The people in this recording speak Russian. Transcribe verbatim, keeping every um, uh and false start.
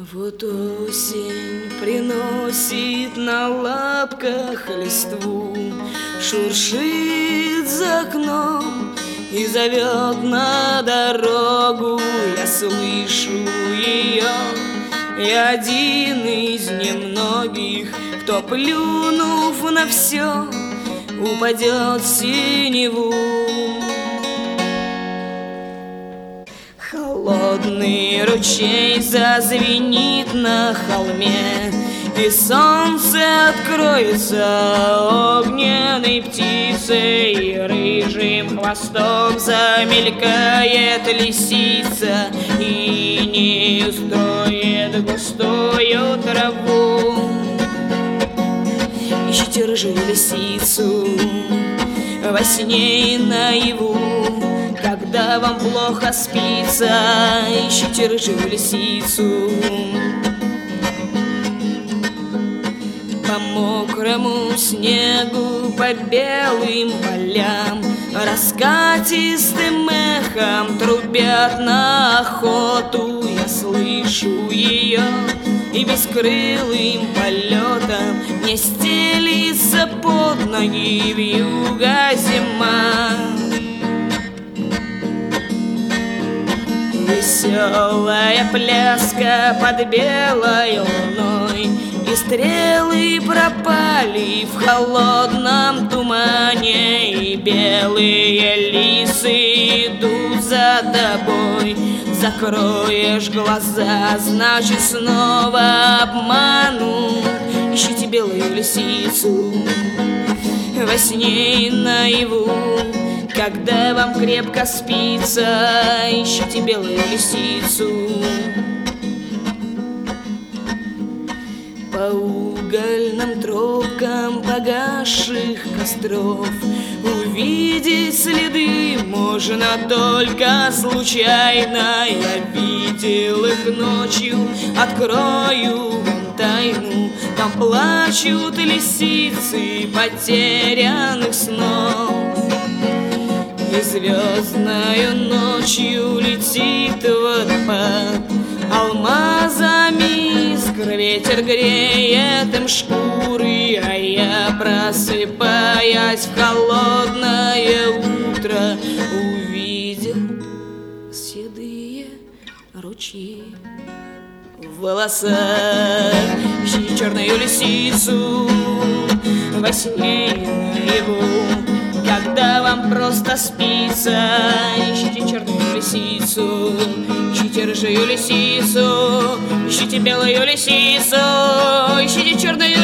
Вот осень приносит на лапках листву, шуршит за окном и зовет на дорогу. Я слышу ее, я один из немногих, кто, плюнув на все, упадет в синеву. Холодный ручей зазвенит на холме, и солнце откроется огненной птицей, и рыжим хвостом замелькает лисица, и не устроит густую траву. Ищите рыжую лисицу во сне и наяву, когда вам плохо спится, ищите рыжую лисицу. По мокрому снегу, по белым полям раскатистым эхом трубят на охоту. Я слышу ее, и бескрылым полетом мне стелится под ноги вьюга зима. Веселая пляска под белой луной, и стрелы пропали в холодном тумане, и белые лисы идут за тобой. Закроешь глаза, значит снова обманут. Ищите белую лисицу во сне и наяву, когда вам крепко спится, ищите белую лисицу. По угольным тропкам погасших костров увидеть следы можно только случайно. Я видел их ночью, открою вам тайну, там плачут лисицы потерянных снов. И звездною ночью летит водопад, алмазами искр ветер греет им шкуры, а я, просыпаясь в холодное утро, увидел седые ручьи в волосах. Ищите черную лисицу во сне и наяву, когда вам просто спится, ищите черную лисицу. Ищите рыжую лисицу, ищите белую лисицу, ищите черную